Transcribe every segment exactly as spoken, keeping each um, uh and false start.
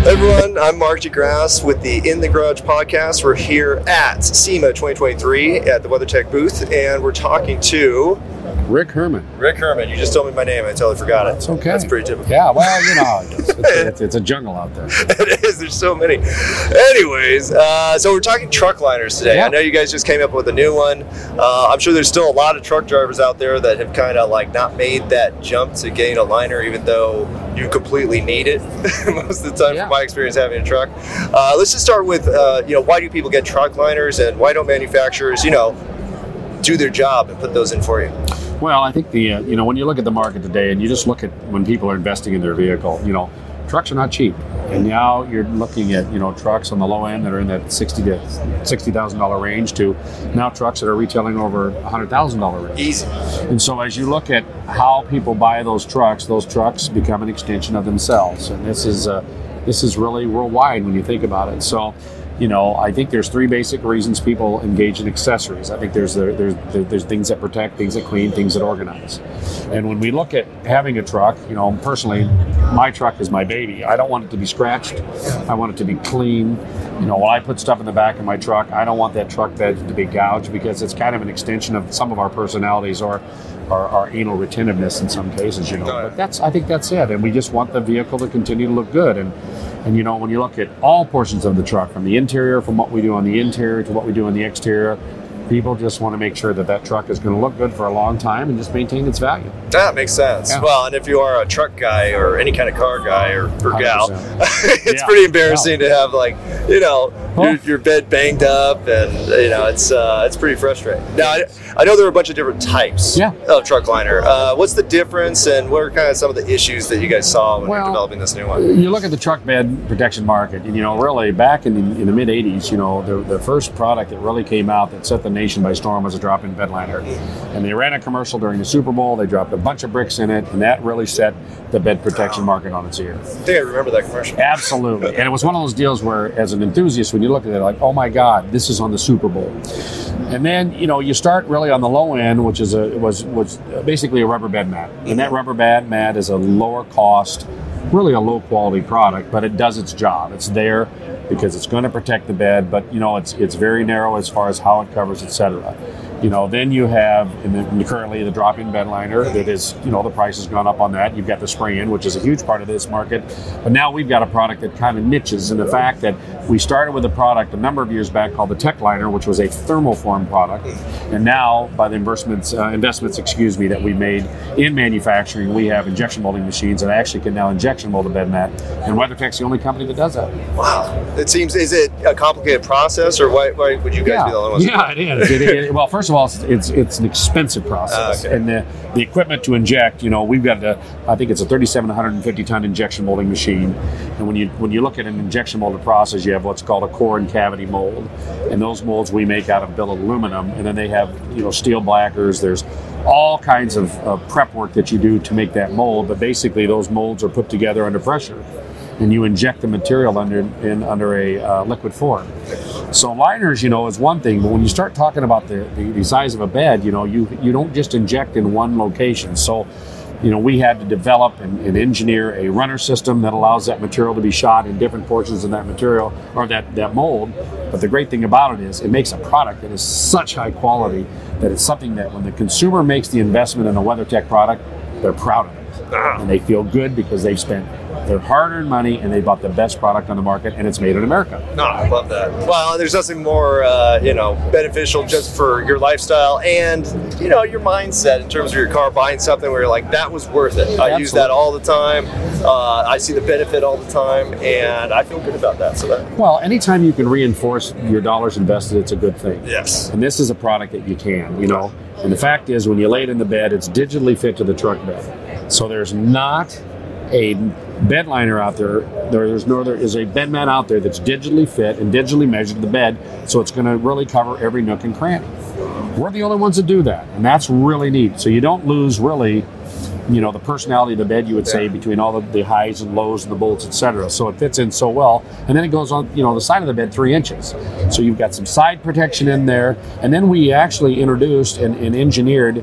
everyone, I'm Mark DeGrasse with the In the Garage podcast. We're here at SEMA twenty twenty-three at the WeatherTech booth, and we're talking to Rick Herman. Rick Herman. You just told me my name. I totally forgot it. That's okay. That's pretty typical. Yeah, well, you know, it's, it's, it's, it's a jungle out there. It is. There's so many. Anyways, uh, so we're talking truck liners today. Yeah. I know you guys just came up with a new one. Uh, I'm sure there's still a lot of truck drivers out there that have kind of like not made that jump to getting a liner, even though you completely need it most of the time, Yeah. from my experience having a truck. Uh, let's just start with, uh, you know, why do people get truck liners, and why don't manufacturers, you know, do their job and put those in for you? Well, I think the uh, you know when you look at the market today, and you just look at when people are investing in their vehicle, you know, trucks are not cheap, and now you're looking at you know trucks on the low end that are in that sixty to sixty thousand dollar range to now trucks that are retailing over a hundred thousand dollar range. Easy. And so as you look at how people buy those trucks, those trucks become an extension of themselves, and this is uh, this is really worldwide when you think about it. So. You know, I think there's three basic reasons people engage in accessories. I think there's the, there's the, there's things that protect, things that clean, things that organize. And when we look at having a truck, you know, personally, my truck is my baby. I don't want it to be scratched. I want it to be clean. You know, when I put stuff in the back of my truck, I don't want that truck bed to be gouged, because it's kind of an extension of some of our personalities or our, our anal retentiveness in some cases, you know. But that's, I think that's it. And we just want the vehicle to continue to look good. And And you know, when you look at all portions of the truck, from the interior, from what we do on the interior to what we do on the exterior, people just want to make sure that that truck is going to look good for a long time and just maintain its value. That makes sense. Yeah. Well, and if you are a truck guy or any kind of car guy or, or gal, one hundred percent. it's Yeah. pretty embarrassing Yeah. to have, like, you know, Well- your, your bed banged up, and you know it's uh, it's pretty frustrating. Now, I, I know there are a bunch of different types Yeah. of truck liner. Uh, what's the difference, and what are kind of some of the issues that you guys saw when Well, you're developing this new one? You look at the truck bed protection market, and you know, really back in the, in the mid eighties, you know, the, the first product that really came out that set the nation by storm was a drop-in bed liner. And they ran a commercial during the Super Bowl. They dropped a bunch of bricks in it, and that really set the bed protection market on its ear. I think I remember that commercial. Absolutely. And it was one of those deals where, as an enthusiast, when you look at it, like, oh my God, this is on the Super Bowl. And then, you know, you start really on the low end, which is a was was basically a rubber bed mat. And that rubber bed mat is a lower cost, really a low quality product, but it does its job. It's there because it's going to protect the bed, but you know, it's it's very narrow as far as how it covers, et cetera. You know, then you have in the, in the currently the drop-in bed liner that is, you know, the price has gone up on that. You've got the spray-in, which is a huge part of this market. But now we've got a product that kind of niches in the fact that we started with a product a number of years back called the Tech Liner, which was a thermoform product. And now, by the investments, uh, investments, excuse me, that we made in manufacturing, we have injection molding machines that actually can now injection mold a bed mat. And WeatherTech's the only company that does that. Wow. It seems, is it a complicated process, or why, why would you guys Yeah, be the only ones? to do yeah it? it is. It, it, well, first of all, it's it's, it's an expensive process, Ah, okay. and the, the equipment to inject. You know, we've got a, I think it's a thirty-seven hundred fifty ton injection molding machine, and when you when you look at an injection molded process, you have what's called a core and cavity mold, and those molds we make out of billet aluminum, and then they have you know steel blackers. There's all kinds of uh, prep work that you do to make that mold, but basically those molds are put together under pressure, and you inject the material under in under a uh, liquid form. So liners, you know, is one thing, but when you start talking about the, the, the size of a bed, you know, you you don't just inject in one location. So, you know, we had to develop and, and engineer a runner system that allows that material to be shot in different portions of that material or that, that mold. But the great thing about it is it makes a product that is such high quality that it's something that when the consumer makes the investment in a WeatherTech product, they're proud of it. And they feel good because they've spent their hard-earned money and they bought the best product on the market, and it's made in America. No, I love that. Well, there's nothing more, uh, you know, beneficial just for your lifestyle and, you know, your mindset in terms of your car, buying something where you're like, that was worth it. I Absolutely. use that all the time. Uh, I see the benefit all the time, and I feel good about that. So that, Well, anytime you can reinforce your dollars invested, it's a good thing. yes. And this is a product that you can, you know. And the fact is, when you lay it in the bed, it's digitally fit to the truck bed. So there's not a bed liner out there. There's no there is a bed mat out there that's digitally fit and digitally measured to the bed, so it's going to really cover every nook and cranny. We're the only ones that do that, and that's really neat. So you don't lose really, you know, the personality of the bed, you would say, Yeah. between all the, the highs and lows and the bolts, et cetera. So it fits in so well. And then it goes on, you know, the side of the bed three inches. So you've got some side protection in there. And then we actually introduced and, and engineered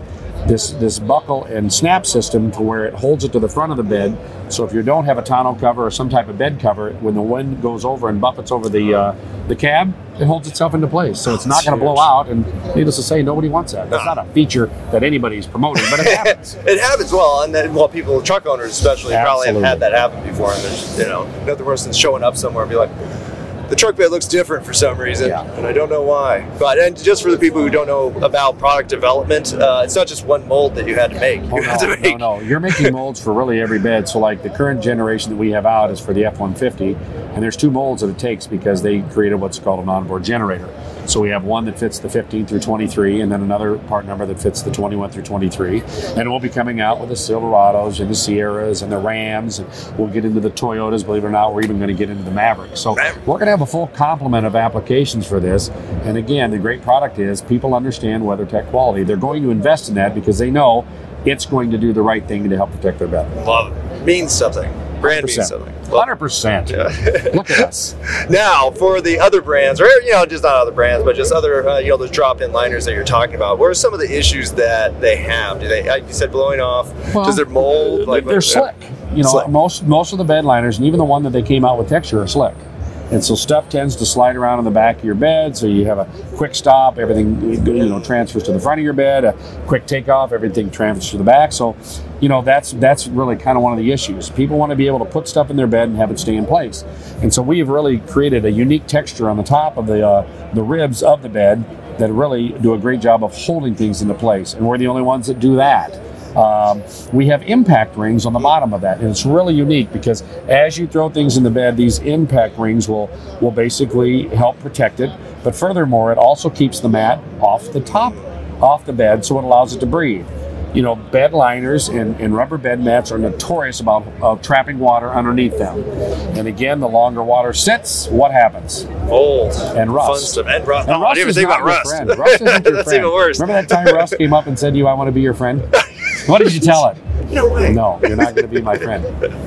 this this buckle and snap system to where it holds it to the front of the bed. So if you don't have a tonneau cover or some type of bed cover, when the wind goes over and buffets over the uh, the cab, it holds itself into place. So it's not going to blow out. And needless to say, nobody wants that. That's not a feature that anybody's promoting, but it happens. It happens well, and then well, people, truck owners especially, Absolutely. probably have had that happen before. And there's, you know, nothing worse than showing up somewhere and be like, the truck bed looks different for some reason, Yeah. and I don't know why. But and just for the people who don't know about product development, uh, it's not just one mold that you had to make. Oh, You had no, to make. no, no. You're making molds for really every bed. So like the current generation that we have out is for the F one fifty, and there's two molds that it takes because they created what's called an onboard generator. So we have one that fits the fifteen through twenty-three, and then another part number that fits the twenty-one through twenty-three. And we'll be coming out with the Silverados and the Sierras and the Rams, and we'll get into the Toyotas. Believe it or not, we're even going to get into the Mavericks. So Maverick. we're going to have a full complement of applications for this. And again, the great product is people understand WeatherTech quality. They're going to invest in that because they know it's going to do the right thing to help protect their bed. Love it. Means something. Brand means something. one hundred percent. Look at us. Now, for the other brands, or you know, just not other brands, but just other, uh, you know, those drop-in liners that you're talking about. What are some of the issues that they have? Do they, uh, you said, blowing off? Well, Does their mold? They're, they're slick. You know, Slick. most most of the bed liners, and even the one that they came out with texture, are slick. And so stuff tends to slide around on the back of your bed. So you have a quick stop, everything you know transfers to the front of your bed. A quick takeoff, everything transfers to the back. So, you know that's that's really kind of one of the issues. People want to be able to put stuff in their bed and have it stay in place. And so we have really created a unique texture on the top of the uh, the ribs of the bed that really do a great job of holding things into place. And we're the only ones that do that. Um, we have impact rings on the bottom of that, and it's really unique because as you throw things in the bed, these impact rings will will basically help protect it. But furthermore, it also keeps the mat off the top, off the bed, so it allows it to breathe. You know, bed liners and, and rubber bed mats are notorious about uh, trapping water underneath them. And again, the longer water sits, what happens? Old. And rust. Fun stuff. And rust. And oh, rust I didn't even is think not about your rust. friend. Rust isn't your That's friend. even worse. Remember that time Rust came up and said to you, I want to be your friend? What did you tell it? No way. No, you're not going to be my friend.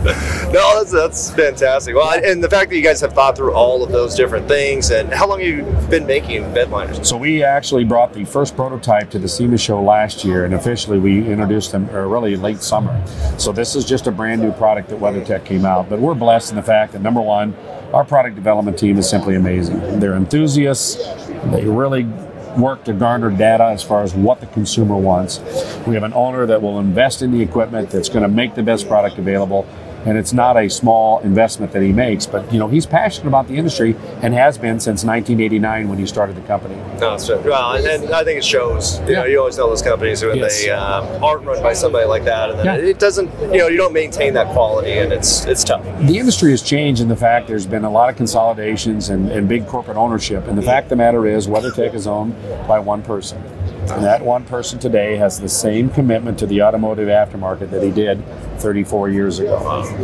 No, that's, that's fantastic. Well, and the fact that you guys have thought through all of those different things, and how long have you been making bed liners? So we actually brought the first prototype to the SEMA show last year, and officially we introduced them uh, really late summer. So this is just a brand new product that WeatherTech came out. But we're blessed in the fact that, number one, our product development team is simply amazing. They're enthusiasts. They really work to garner data as far as what the consumer wants. We have an owner that will invest in the equipment that's going to make the best product available. And it's not a small investment that he makes, but you know he's passionate about the industry and has been since nineteen eighty-nine when he started the company. No, it's well, and, and I think it shows. You Yeah. know, you always know those companies when Yes. they um, aren't run by somebody like that, and then Yeah. it doesn't. You know, you don't maintain that quality, and it's it's tough. The industry has changed in the fact there's been a lot of consolidations and, and big corporate ownership. And the fact of the matter is WeatherTech is owned by one person. And that one person today has the same commitment to the automotive aftermarket that he did thirty-four years ago.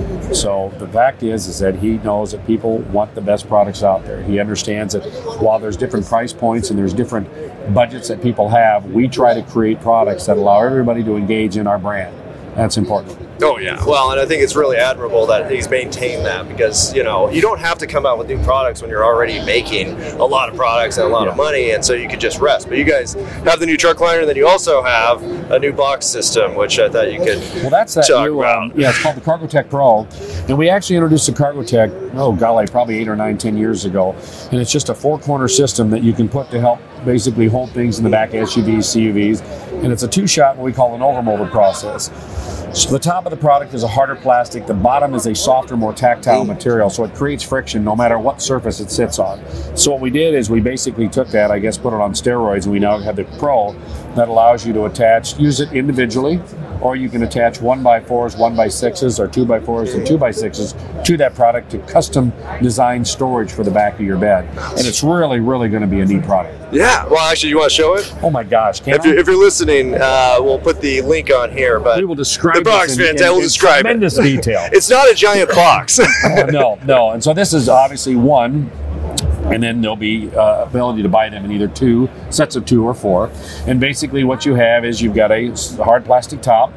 So the fact is, is that he knows that people want the best products out there. He understands that while there's different price points and there's different budgets that people have, we try to create products that allow everybody to engage in our brand. That's important. Oh yeah. Well, and I think it's really admirable that he's maintained that because you know you don't have to come out with new products when you're already making a lot of products and a lot Yeah. of money, and so you could just rest. But you guys have the new truck liner, and then you also have a new box system, which I thought you could. Well, that's that talk new, about. um, yeah, it's called the Cargotec Pro. And we actually introduced the Cargotec, oh golly, probably eight or nine, ten years ago. And it's just a four-corner system that you can put to help basically hold things in the back of S U Vs, C U Vs. And it's a two-shot, what we call an overmolded process. So the top of the product is a harder plastic. The bottom is a softer, more tactile material. So it creates friction no matter what surface it sits on. So what we did is we basically took that, I guess, put it on steroids, and we now have the Pro that allows you to attach, use it individually, or you can attach one by fours, one by sixes, or two by fours and two by sixes to that product to custom design storage for the back of your bed. And it's really, really going to be a neat product. Yeah. Well, actually, you want to show it? Oh my gosh! Can If I? you're, if you're listening, uh, we'll put the link on here. But We will describe the box, this in, fantastic. in, We'll in describe it. tremendous detail. It's not a giant box. Oh, no, no. And so this is obviously one, and then there'll be uh, ability to buy them in either two, sets of two or four. And basically what you have is you've got a hard plastic top.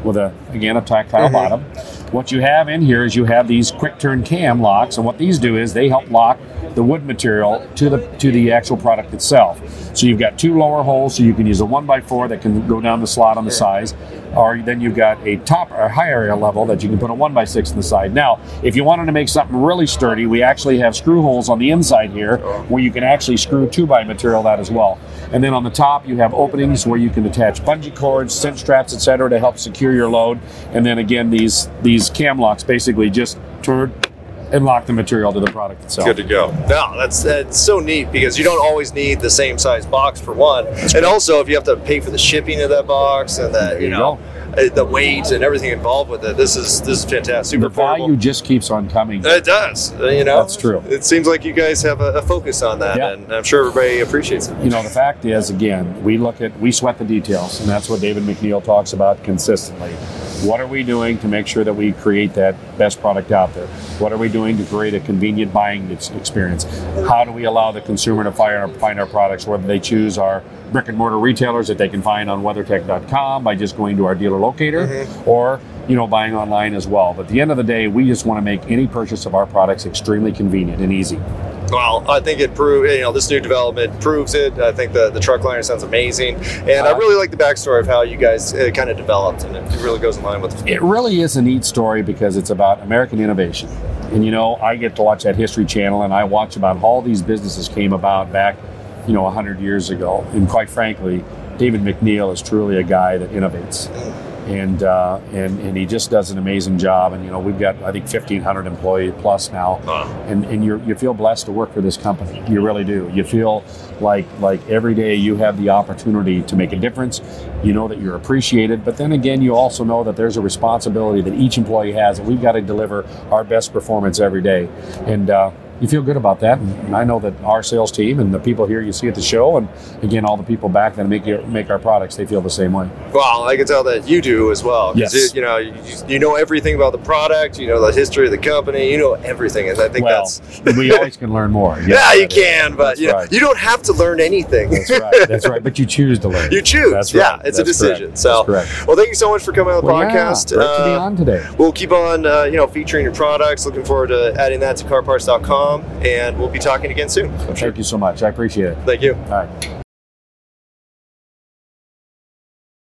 with a again a tactile Mm-hmm. bottom. What you have in here is you have these quick turn cam locks, and what these do is they help lock the wood material to the to the actual product itself. So you've got two lower holes, so you can use a one by four that can go down the slot on the sides, or then you've got a top or high area level that you can put a one by six on the side. Now, if you wanted to make something really sturdy, we actually have screw holes on the inside here where you can actually screw two by material that as well. And then on the top, you have openings where you can attach bungee cords, cinch straps, et cetera, to help secure your load. And then again, these these cam locks basically just turn and lock the material to the product itself. Good to go. No, that's that's so neat because you don't always need the same size box for one, and also if you have to pay for the shipping of that box and that you, you know uh, the weight and everything involved with it, this is this is fantastic. Super The value affordable. just keeps on coming. It does. uh, You know, That's true. It seems like you guys have a, a focus on that, Yeah. and I'm sure everybody appreciates it. You know, the fact is, again, we look at, we sweat the details, and that's what David McNeil talks about consistently. What are we doing to make sure that we create that best product out there? What are we doing to create a convenient buying ex- experience? How do we allow the consumer to find our, find our products, whether they choose our brick and mortar retailers that they can find on WeatherTech dot com by just going to our dealer locator, Mm-hmm. or you know, buying online as well. But at the end of the day, we just want to make any purchase of our products extremely convenient and easy. Well, I think it proves, you know, this new development proves it. I think the, the truck liner sounds amazing. And I Uh, really like the backstory of how you guys uh, kind of developed, and it really goes in line with It really is a neat story because it's about American innovation. And you know, I get to watch that History Channel, and I watch about how all these businesses came about back, you know, one hundred years ago. And quite frankly, David McNeil is truly a guy that innovates. And, uh, and and he just does an amazing job. And you know, we've got I think fifteen hundred employee plus now, Wow. and and you you feel blessed to work for this company. You really do. You feel like like every day you have the opportunity to make a difference. You know that you're appreciated, but then again, you also know that there's a responsibility that each employee has, and we've got to deliver our best performance every day. And uh, you feel good about that. And I know that our sales team and the people here you see at the show, and again, all the people back that make your, make our products, they feel the same way. Well, I can tell that you do as well. 'Cause Yes. You, you know, you, you know everything about the product. You know the history of the company. You know everything, and I think Well, that's. we always can learn more. Yes, Yeah, you that is. can, but That's you know, right. you don't have to learn anything. That's right. That's right. But you choose to learn. You choose. That's yeah, right. it's a That's decision. correct. So, That's correct. well, thank you so much for coming on the Well, podcast. Yeah, great to be Uh, on today. We'll keep on, uh, you know, featuring your products. Looking forward to adding that to car parts dot com, and we'll be talking again soon. I'm sure. Thank you so much. I appreciate it. Thank you. All right.